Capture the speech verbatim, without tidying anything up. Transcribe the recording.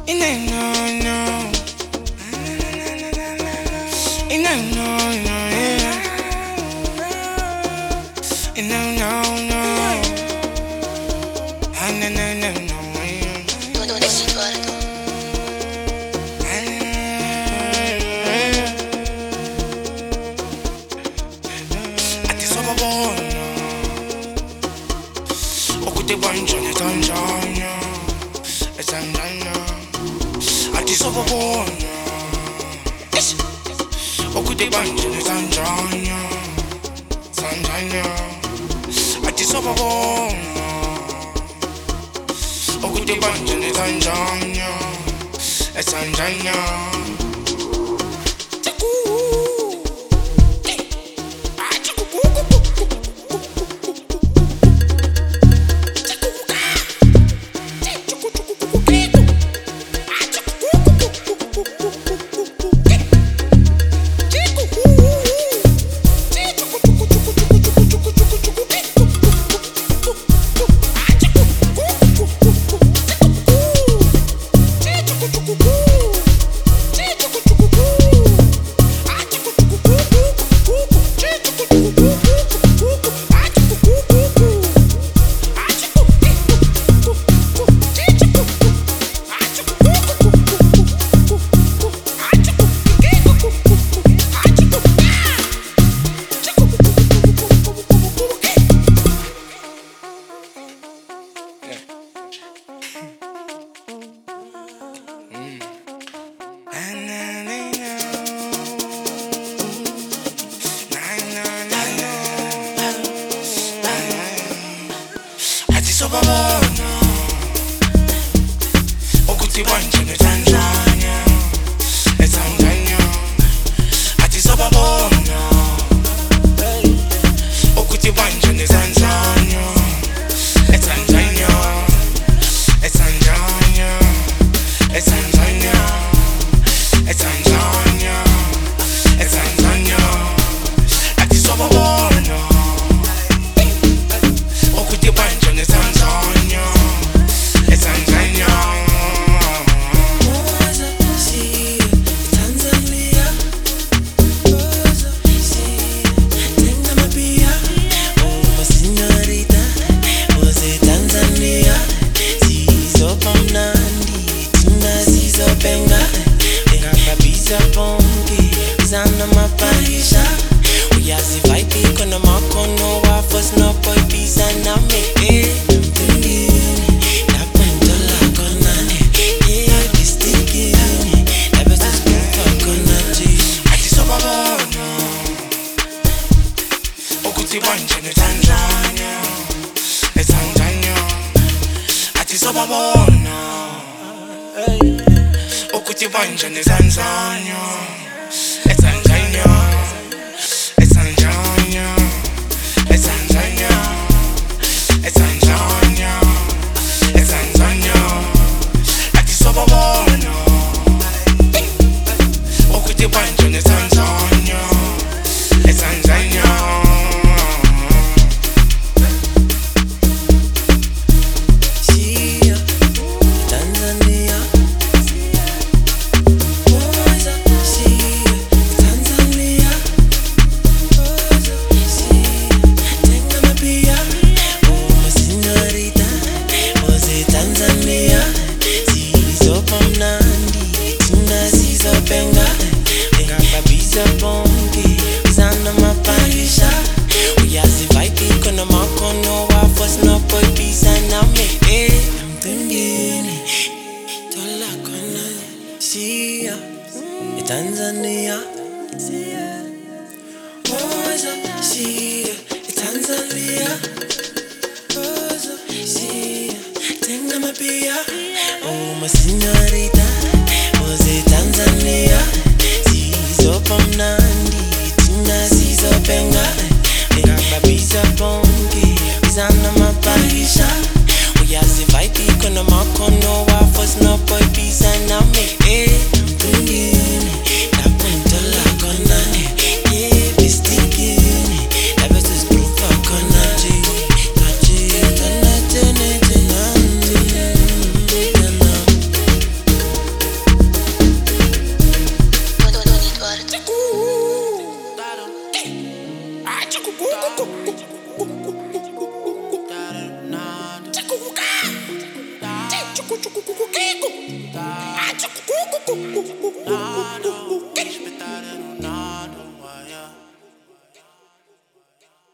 And I know, know. And I know, know, yeah. And I know, know. And I know, know, know, yeah. Dove sei situato? Ati soba buona. Okuti banjani Tanzania. E Tanzania. Ati soba buona. Okuti banjani Tanzania. Tanzania. Ati soba buona. Okuti banjani Tanzania. E Tanzania. Soba buona, okuti banjani Tanzania, e Tanzania. Ati soba buona, okuti banjani Tanzania, e Tanzania, e Tanzania, e Tanzania, e Tanzania, e Tanzania. Ati soba buona, okuti banjani Tanzania, e Tanzania. Okuti banjani Tanzania, e Tanzania. Ati soba buona, okuti banjani Tanzania, e Tanzania, e Tanzania, e Tanzania, e Tanzania, e Tanzania. Ati soba buona, okuti banjani Tanzania, e Tanzania. Tanzania, Moza, Sia, Tanzania, Moza, Sia, tenga mapia, oh my señorita, Moza, Tanzania, Sizo Pamnandi, Tina Sizo Penga, Penga Babisa Bongi, Zana Mapaisha, Uyazi Vaiti, Kona Makono, Wafos, no boy, Pisa, Nami, eh, Tungini. Chukuka. Chukuka. Chukuka.